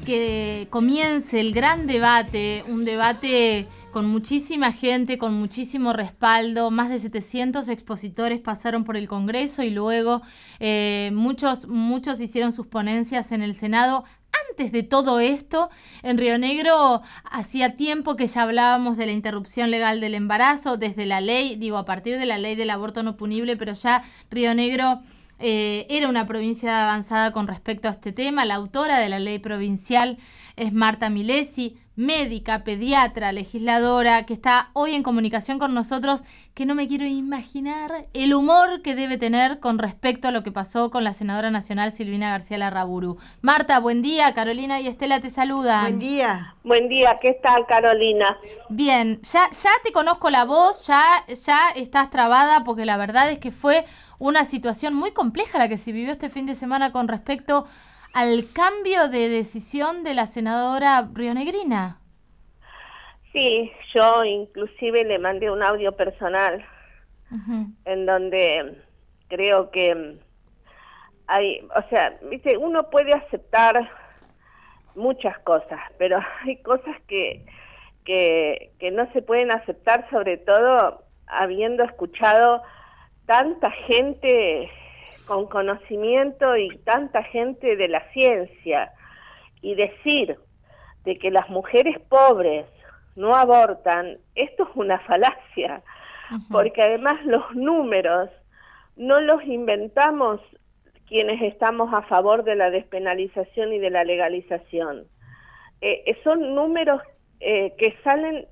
que comience el gran debate, un debate con muchísima gente, con muchísimo respaldo. Más de 700 expositores pasaron por el Congreso y luego muchos hicieron sus ponencias en el Senado. Antes de todo esto, en Río Negro hacía tiempo que ya hablábamos de la interrupción legal del embarazo, desde la ley, a partir de la ley del aborto no punible, pero ya Río Negro era una provincia avanzada con respecto a este tema. La autora de la ley provincial es Marta Milesi, médica, pediatra, legisladora, que está hoy en comunicación con nosotros, que no me quiero imaginar el humor que debe tener con respecto a lo que pasó con la senadora nacional Silvina García Larraburu. Marta, buen día. Carolina y Estela te saludan. Buen día. Buen día, ¿qué tal, Carolina? Bien, ya te conozco la voz, ya estás trabada, porque la verdad es que fue una situación muy compleja la que se vivió este fin de semana con respecto al cambio de decisión de la senadora rionegrina. Sí, yo inclusive le mandé un audio personal en donde creo que hay, viste, uno puede aceptar muchas cosas, pero hay cosas que no se pueden aceptar, sobre todo habiendo escuchado tanta gente con conocimiento y tanta gente de la ciencia, y decir de que las mujeres pobres no abortan, esto es una falacia, porque además los números no los inventamos quienes estamos a favor de la despenalización y de la legalización. Son números que salen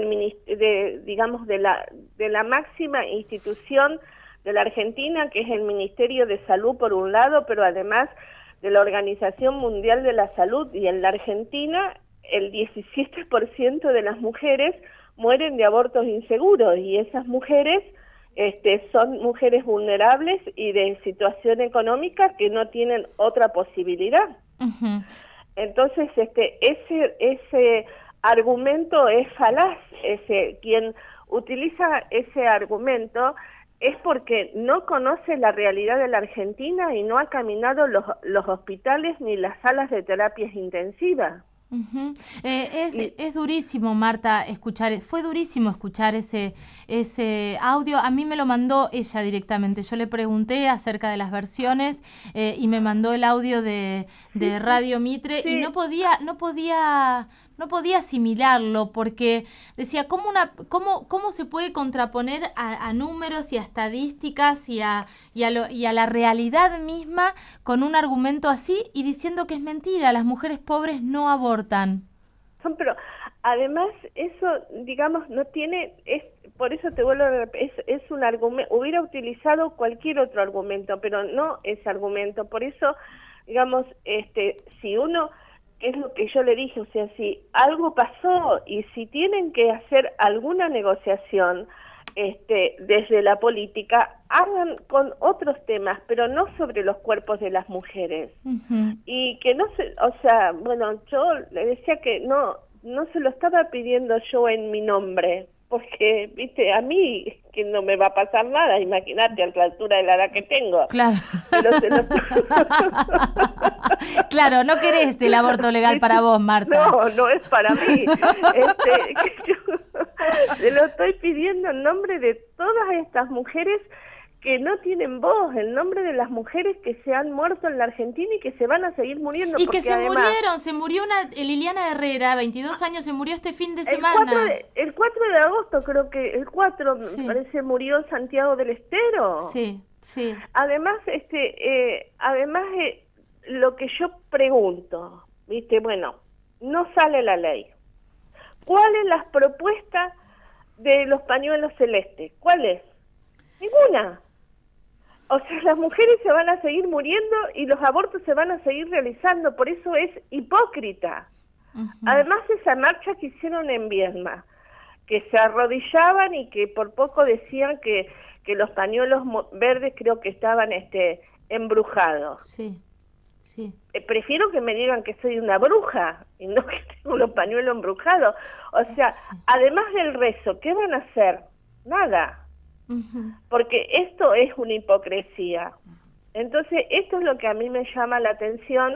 de la máxima institución de la Argentina, que es el Ministerio de Salud por un lado, pero además de la Organización Mundial de la Salud. Y en la Argentina el 17% de las mujeres mueren de abortos inseguros, y esas mujeres son mujeres vulnerables y de situación económica que no tienen otra posibilidad. Entonces ese argumento es falaz. Quien utiliza ese argumento es porque no conoce la realidad de la Argentina y no ha caminado los hospitales ni las salas de terapias intensivas. Es durísimo, Marta, fue durísimo escuchar ese audio. A mí me lo mandó ella directamente. Yo le pregunté acerca de las versiones y me mandó el audio de Radio Mitre, y no podía asimilarlo, porque decía, ¿cómo se puede contraponer a números y a estadísticas y a la realidad misma con un argumento así, y diciendo que es mentira, las mujeres pobres no abortan? Pero además eso, digamos, no tiene, por eso te vuelvo a repetir, es un argumento. Hubiera utilizado cualquier otro argumento, pero no ese argumento. Por eso, digamos, si uno, que es lo que yo le dije, si algo pasó y si tienen que hacer alguna negociación desde la política, hagan con otros temas, pero no sobre los cuerpos de las mujeres. Y que no se, yo le decía que no se lo estaba pidiendo yo en mi nombre, porque, viste, a mí que no me va a pasar nada, imagínate a la altura de la edad que tengo. Claro. Pero claro, no querés el aborto legal para vos, Marta. No es para mí. Se lo estoy pidiendo en nombre de todas estas mujeres que no tienen voz, en nombre de las mujeres que se han muerto en la Argentina y que se van a seguir muriendo. Y que se murió Liliana Herrera, 22 años, se murió este fin de semana. El 4 de agosto, creo que el 4, sí. Me parece, murió Santiago del Estero. Sí. Además, lo que yo pregunto, viste, bueno, no sale la ley. ¿Cuál es la propuesta de los pañuelos celestes? ¿Cuál es? Ninguna. O sea, las mujeres se van a seguir muriendo y los abortos se van a seguir realizando, por eso es hipócrita. Además, esa marcha que hicieron en Viedma, que se arrodillaban y que por poco decían que los pañuelos verdes creo que estaban embrujados. Sí. Prefiero que me digan que soy una bruja y no que tengo los pañuelos embrujados. O sea, además del rezo, ¿qué van a hacer? Nada. Porque esto es una hipocresía. Entonces, esto es lo que a mí me llama la atención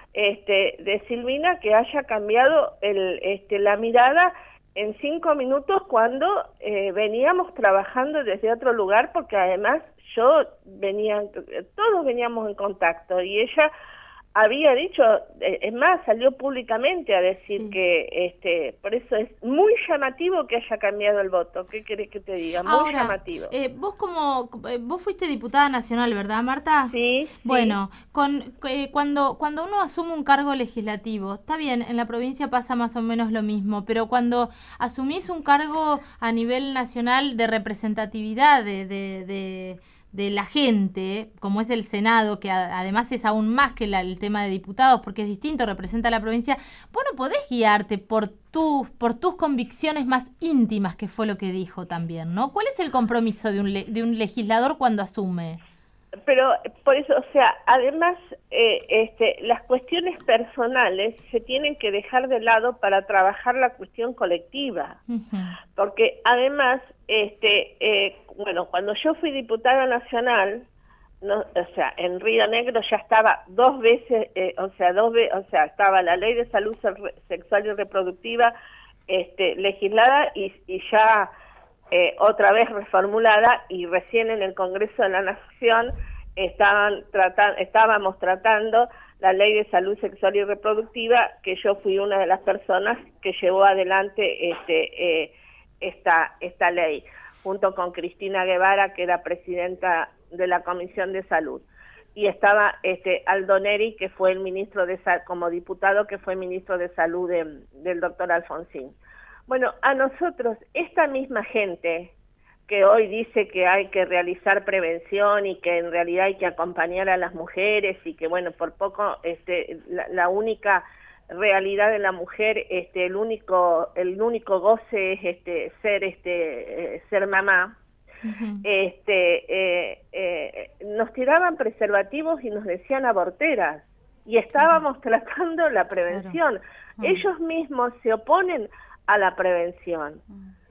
de Silvina que haya cambiado la mirada en 5 minutos cuando veníamos trabajando desde otro lugar, porque además todos veníamos en contacto y ella había dicho, es más, salió públicamente a decir Sí. que por eso es muy llamativo que haya cambiado el voto. ¿Qué querés que te diga? Muy Ahora, llamativo. vos fuiste diputada nacional, ¿verdad, Marta? Sí, sí. Bueno, cuando uno asume un cargo legislativo, está bien, en la provincia pasa más o menos lo mismo, pero cuando asumís un cargo a nivel nacional de representatividad de la gente, como es el Senado, que además es aún más que el tema de diputados, porque es distinto, representa a la provincia, vos no podés guiarte por tus convicciones más íntimas, que fue lo que dijo también, ¿no? ¿Cuál es el compromiso de un legislador cuando asume? Pero por eso, o sea, además las cuestiones personales se tienen que dejar de lado para trabajar la cuestión colectiva, porque además, bueno, cuando yo fui diputada nacional, no, o sea, en Río Negro ya estaba 2 veces, o sea, estaba la Ley de Salud Sexual y Reproductiva legislada y ya otra vez reformulada, y recién en el Congreso de la Nación estábamos tratando la Ley de Salud Sexual y Reproductiva, que yo fui una de las personas que llevó adelante esta ley, junto con Cristina Guevara, que era presidenta de la Comisión de Salud, y estaba Aldo Neri, que fue el ministro como diputado, que fue ministro de Salud del doctor Alfonsín. Bueno, a nosotros, esta misma gente que hoy dice que hay que realizar prevención y que en realidad hay que acompañar a las mujeres y que, bueno, por poco la única realidad de la mujer, el único goce es ser mamá. Nos tiraban preservativos y nos decían aborteras, y estábamos tratando la prevención. Ellos mismos se oponen a la prevención.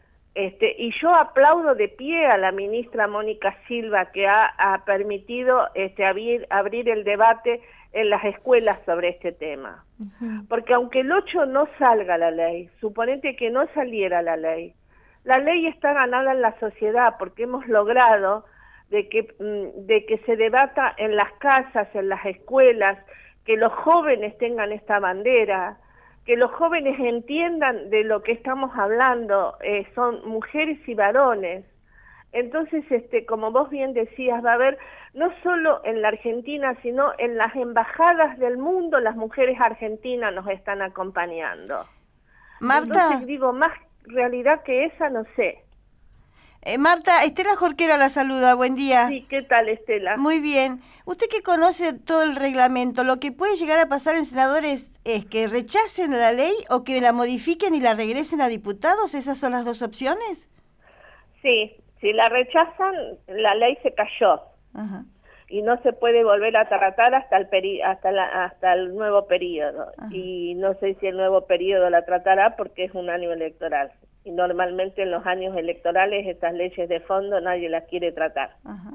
Y yo aplaudo de pie a la ministra Mónica Silva, que ha permitido abrir el debate en las escuelas sobre este tema. Porque aunque el 8 no salga la ley, suponete que no saliera la ley está ganada en la sociedad, porque hemos logrado de que se debata en las casas, en las escuelas, que los jóvenes tengan esta bandera, que los jóvenes entiendan de lo que estamos hablando, son mujeres y varones. Entonces, como vos bien decías, va a haber, no solo en la Argentina, sino en las embajadas del mundo, las mujeres argentinas nos están acompañando. Marta. Entonces digo, más realidad que esa, no sé. Marta, Estela Jorquera la saluda, buen día. Sí, ¿qué tal, Estela? Muy bien. Usted que conoce todo el reglamento, lo que puede llegar a pasar en senadores es que rechacen la ley o que la modifiquen y la regresen a diputados. ¿Esas son las dos opciones? Sí, si la rechazan, la ley se cayó. Ajá. Y no se puede volver a tratar hasta el nuevo periodo. Ajá. Y no sé si el nuevo periodo la tratará porque es un año electoral. Y normalmente en los años electorales estas leyes de fondo nadie las quiere tratar. Ajá.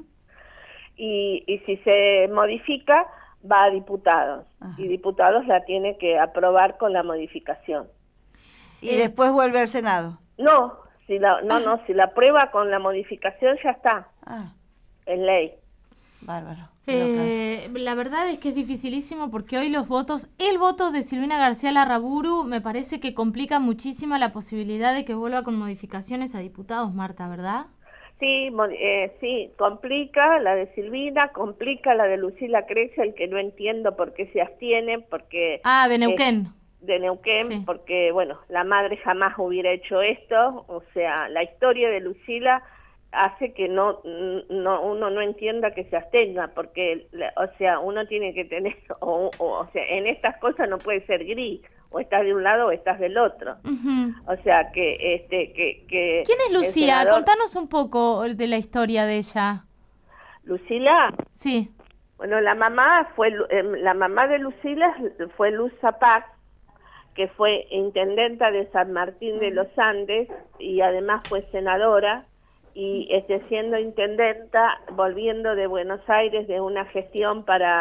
Y si se modifica, va a diputados. Ajá. Y diputados la tiene que aprobar con la modificación. ¿Y después vuelve al Senado? No, si la aprueba con la modificación ya está. Es ley. Bárbaro. La verdad es que es dificilísimo porque hoy el voto de Silvina García Larraburu me parece que complica muchísimo la posibilidad de que vuelva con modificaciones a diputados, Marta, ¿verdad? Sí, sí, complica la de Silvina, complica la de Lucila Cresel, que no entiendo por qué se abstiene, porque... de Neuquén. De Neuquén, sí. Porque, bueno, la madre jamás hubiera hecho esto, o sea, la historia de Lucila hace que uno no entienda que se abstenga, porque, o sea, uno tiene que tener, o sea, en estas cosas no puede ser gris, o estás de un lado o estás del otro. O sea, que... ¿Quién es Lucila? Senador... Contanos un poco de la historia de ella. ¿Lucila? Sí. Bueno, la mamá de Lucila fue Luz Zapac, que fue intendenta de San Martín de los Andes, y además fue senadora, y siendo intendenta, volviendo de Buenos Aires de una gestión para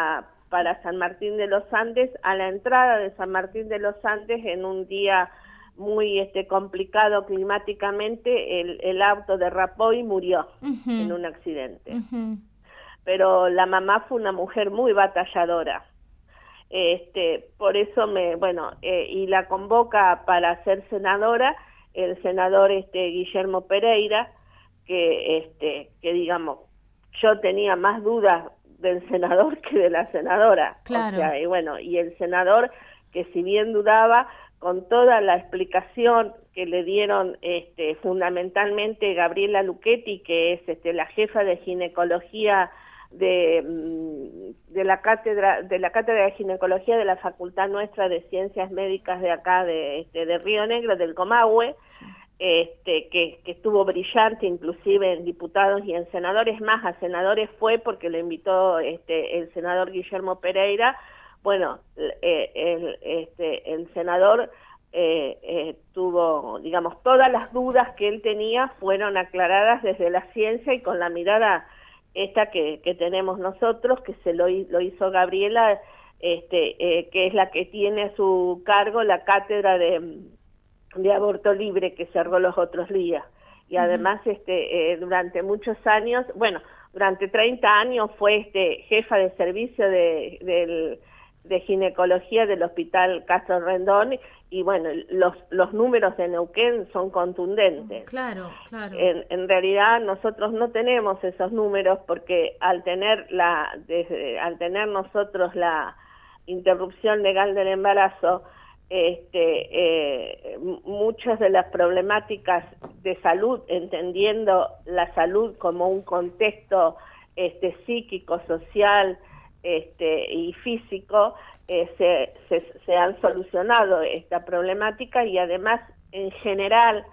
para San Martín de los Andes, a la entrada de San Martín de los Andes, en un día muy complicado climáticamente, el auto derrapó y murió en un accidente. Pero la mamá fue una mujer muy batalladora. Por eso y la convoca para ser senadora el senador Guillermo Pereira, que digamos, yo tenía más dudas del senador que de la senadora. Claro. O sea, y el senador, que si bien dudaba, con toda la explicación que le dieron fundamentalmente Gabriela Luchetti, que es la jefa de ginecología de la cátedra de ginecología de la Facultad nuestra de Ciencias Médicas de acá de Río Negro, del Comahue, que estuvo brillante inclusive en diputados y en senadores, más a senadores fue porque lo invitó el senador Guillermo Pereira. Bueno, el senador tuvo, digamos, todas las dudas que él tenía fueron aclaradas desde la ciencia y con la mirada que tenemos nosotros, que lo hizo Gabriela, que es la que tiene a su cargo la cátedra de aborto libre, que cerró los otros días. Y además durante muchos años, durante 30 años fue jefa de servicio de ginecología del Hospital Castro Rendón, y los números de Neuquén son contundentes. Claro, claro. En realidad nosotros no tenemos esos números porque al tener nosotros la interrupción legal del embarazo, muchas de las problemáticas de salud, entendiendo la salud como un contexto psíquico, social y físico, se han solucionado esta problemática, y además en general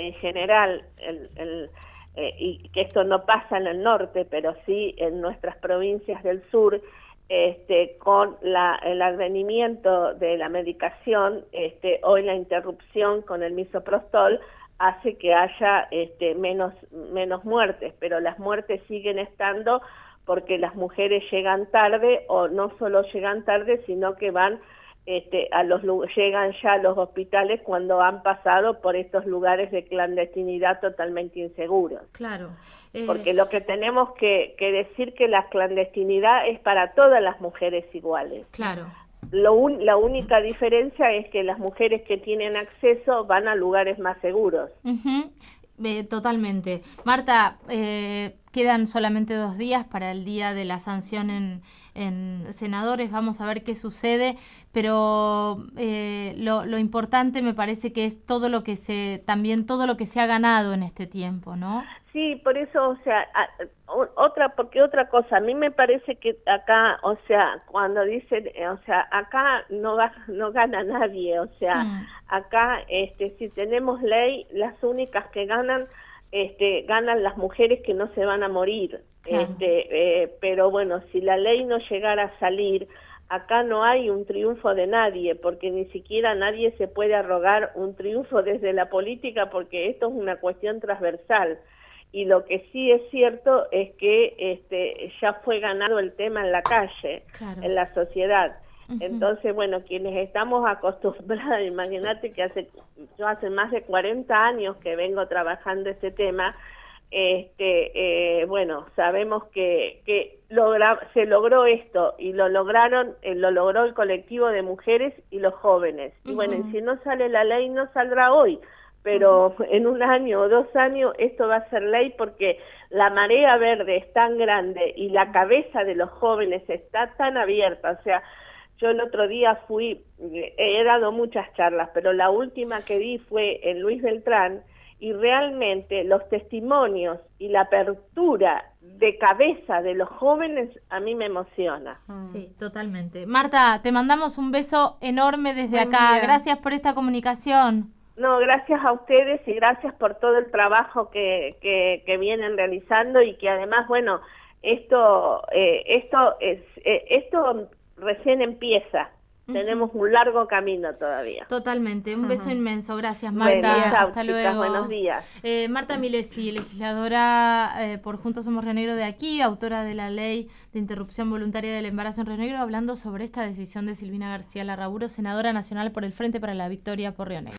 y que esto no pasa en el norte, pero sí en nuestras provincias del sur, con el advenimiento de la medicación, hoy la interrupción con el misoprostol hace que haya menos muertes, pero las muertes siguen estando porque las mujeres llegan tarde, o no solo llegan tarde, sino que van llegan ya a los hospitales cuando han pasado por estos lugares de clandestinidad totalmente inseguros. Claro. Porque lo que tenemos que decir, que la clandestinidad es para todas las mujeres iguales. Claro. La única diferencia es que las mujeres que tienen acceso van a lugares más seguros. Totalmente. Marta, quedan solamente 2 días para el día de la sanción en senadores. Vamos a ver qué sucede, pero lo importante me parece que es todo lo que se ha ganado en este tiempo, ¿no? Sí, por eso, o sea, otra cosa, a mí me parece que acá, o sea, cuando dicen, o sea, acá no gana nadie, o sea, acá, si tenemos ley, las únicas que ganan las mujeres que no se van a morir, claro. Pero bueno, si la ley no llegara a salir, acá no hay un triunfo de nadie, porque ni siquiera nadie se puede arrogar un triunfo desde la política, porque esto es una cuestión transversal. Y lo que sí es cierto es que ya fue ganado el tema en la calle, claro. En la sociedad. Entonces, bueno, quienes estamos acostumbrados, imagínate que yo hace más de 40 años que vengo trabajando este tema, bueno, sabemos que se logró esto, y lo logró el colectivo de mujeres y los jóvenes. Y bueno, y si no sale la ley, no saldrá hoy, pero en 1 año o 2 años esto va a ser ley, porque la marea verde es tan grande y la cabeza de los jóvenes está tan abierta. O sea, yo el otro día he dado muchas charlas, pero la última que di fue en Luis Beltrán, y realmente los testimonios y la apertura de cabeza de los jóvenes a mí me emociona. Sí, totalmente. Marta, te mandamos un beso enorme desde Buen acá. día. Gracias por esta comunicación. No, gracias a ustedes y gracias por todo el trabajo que vienen realizando, y que además, bueno, esto recién empieza. tenemos un largo camino todavía. Totalmente, un beso inmenso. Gracias, Marta. Bueno, chau, hasta chicas, luego. buenos días. Marta Milesi, legisladora por Juntos Somos Río Negro de aquí, autora de la ley de interrupción voluntaria del embarazo en Río Negro, hablando sobre esta decisión de Silvina García Larraburu, senadora nacional por el Frente para la Victoria por Río Negro.